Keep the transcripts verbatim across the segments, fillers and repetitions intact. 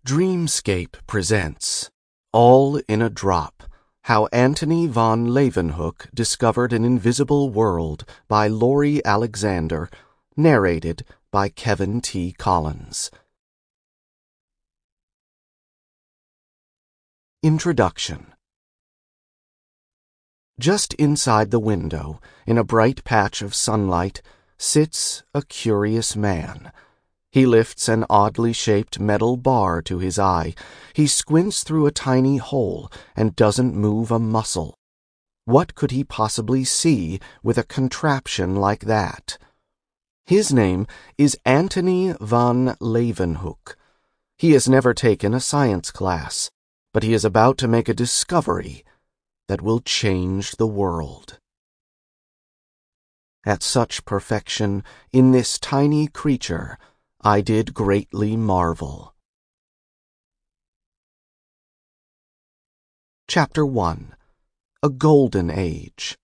Dreamscape presents All in a Drop, How Antony von Leeuwenhoek Discovered an Invisible World by Laurie Alexander, narrated by Kevin T. Collins. Introduction. Just inside the window, in a bright patch of sunlight, sits a curious man. He lifts an oddly shaped metal bar to his eye. He squints through a tiny hole and doesn't move a muscle. What could he possibly see with a contraption like that? His name is Antony von Leeuwenhoek. He has never taken a science class, but he is about to make a discovery that will change the world. At such perfection in this tiny creature, I did greatly marvel. Chapter one. A Golden Age.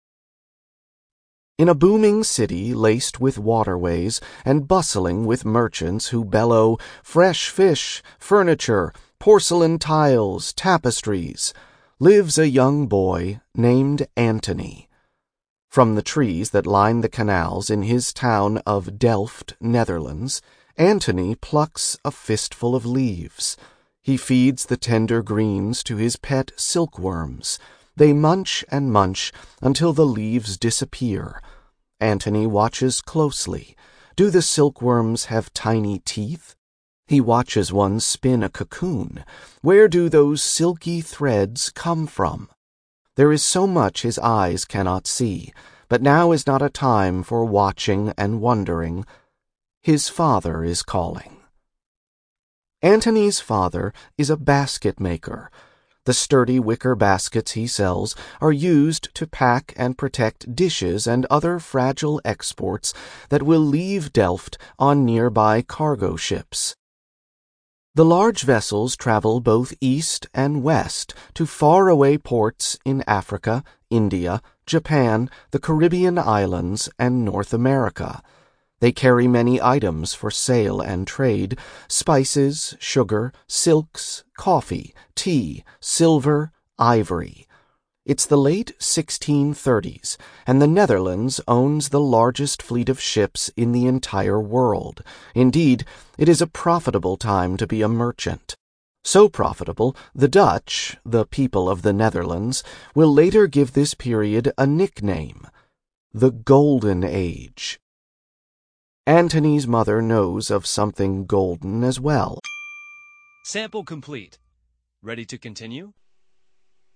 In a booming city laced with waterways and bustling with merchants who bellow fresh fish, furniture, porcelain tiles, tapestries, lives a young boy named Antony. From the trees that line the canals in his town of Delft, Netherlands, Antony plucks a fistful of leaves. He feeds the tender greens to his pet silkworms. They munch and munch until the leaves disappear. Antony watches closely. Do the silkworms have tiny teeth? He watches one spin a cocoon. Where do those silky threads come from? There is so much his eyes cannot see, but now is not a time for watching and wondering. His father is calling. Antony's father is a basket maker. The sturdy wicker baskets he sells are used to pack and protect dishes and other fragile exports that will leave Delft on nearby cargo ships. The large vessels travel both east and west to faraway ports in Africa, India, Japan, the Caribbean islands, and North America. They carry many items for sale and trade: spices, sugar, silks, coffee, tea, silver, ivory. It's the late sixteen thirties, and the Netherlands owns the largest fleet of ships in the entire world. Indeed, it is a profitable time to be a merchant. So profitable, the Dutch, the people of the Netherlands, will later give this period a nickname: the Golden Age. Antony's mother knows of something golden as well. Sample complete. Ready to continue?